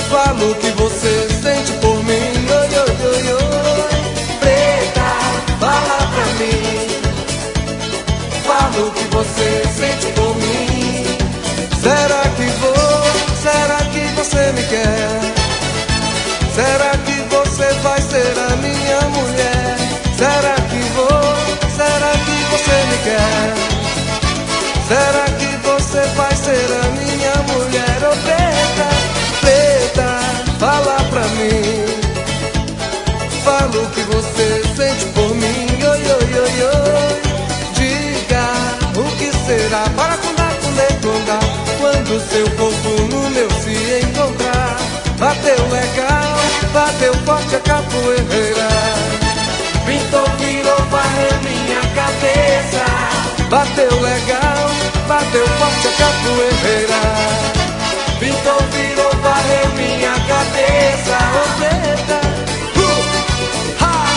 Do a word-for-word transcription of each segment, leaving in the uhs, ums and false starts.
Fala o que você sente por mim. Oi, oi, oi, oi. Preta, fala pra mim. Fala o que você sente por mim. Será que vou? Será que você me quer? Será que você vai ser a minha mulher? Será que vou? Será que você me quer? Será que você vai ser a minha mulher? Oh, preta, preta, fala pra mim. Fala o que você sente por mim. Oi, oi, oi, oi. Diga o que será para contar com leconga quando seu corpo no meu se encontrar. Bateu legal, bateu forte a capoeira. Pintou, virou, varreu minha cabeça. Bateu legal, bateu forte a capoeira. Pintou, virou, varreu minha cabeça. Oh, preta, uh, ha.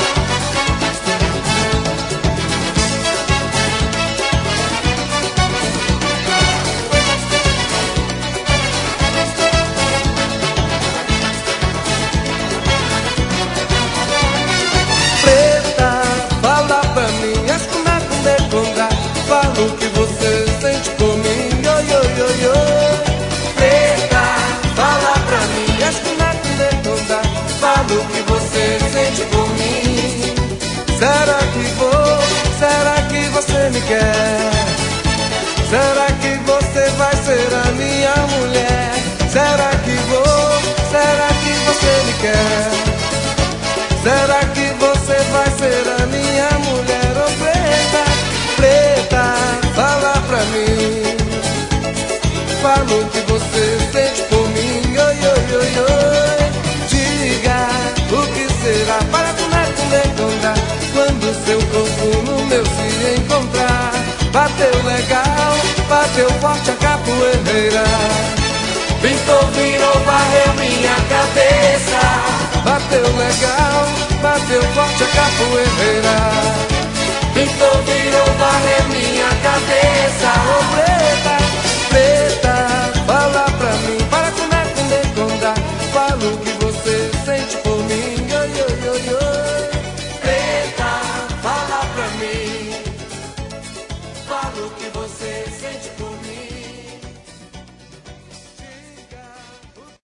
Preta, fala pra mim, esconder com deconga. Fala o que você sente por mim. Oi, oi, oi, oi. Preta, fala pra mim, esconder com deconga. Fala o que você sente por mim. Será que vou? Será que você me quer? Será que você vai ser a minha mulher? Será que vou? Será que você me quer? Será que você vai ser a minha mulher? Oh, preta, preta, fala pra mim. Fala o que você sente por mim. Oi, oi, oi, oi. Diga o que será para comer, comer, contar quando seu corpo no meu se encontrar. Bateu legal, bateu forte a capoeira. Pintou, virou, varreu minha cabeça. Bateu legal, bateu forte a capoeira. Pintou, virou, varreu minha cabeça. Oh, preta,